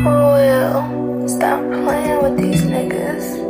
Will, stop playing with these niggas.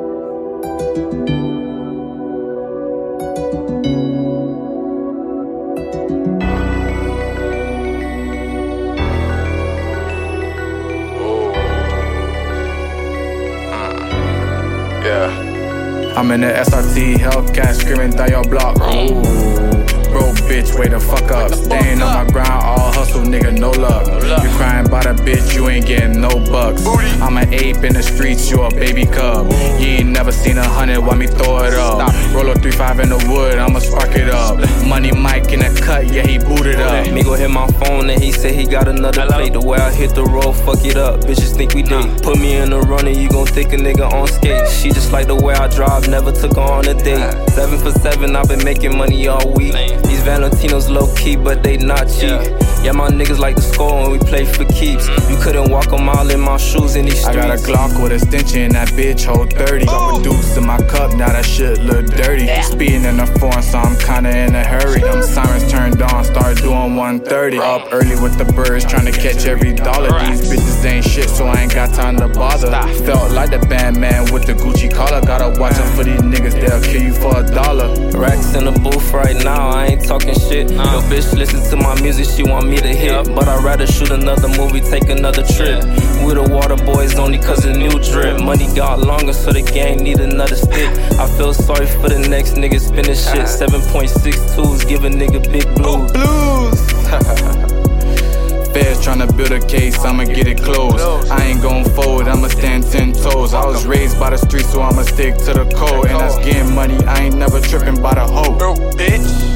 I'm in the SRT, Hellcat screaming down your block. Ooh, bro, bitch, wait the fuck up. Staying on my grind, all hustle, nigga, no luck. You crying about a bitch, you ain't getting no bucks. I'm an ape in the streets, you a baby cub. You ain't never seen 100, why me throw it up? Roll a 3-5 in the wood, I'ma spark it up. Money Mike in the cut, yeah, he booted up. Me go hit my phone and he said he got another plate. The way I hit the road, fuck it up, bitches think we date. Put me in the runner, you gon' think a nigga on skate. She just like the way I drive, never took her on a date. 7 for 7, I've been making money all week. These Valentinos low key, but they not cheap. Yeah, my niggas like to score when we play for keeps. You couldn't walk a mile in my shoes in these streets. I got a Glock with a stench in that bitch, hold 30. Drop a deuce in my cup, now that shit look dirty. Speeding in the foreign, so I'm kinda in a hurry. Them sirens turned on, start doing 130. Up early with the birds, trying to catch every dollar. These bitches ain't shit, so I ain't got time to bother. Felt like the Bandman with the Gucci collar. Gotta watch out for these niggas, they'll kill you for $1. Racks in the booth right now, I ain't talking shit. Yo, bitch listen to my music, she want me to hit. But I'd rather shoot another movie, take another trip. We the water boys only cause the new drip. Money got longer, so the gang need another stick. I feel sorry for the next nigga spinning shit. 7.62s, give a nigga big blues. Feds tryna build a case, I'ma get it closed. I ain't gon' fold, I'ma stand 10 toes. I was raised by the streets, so I'ma stick to the code. And that's getting money, I ain't never tripping by the hoe. Bitch.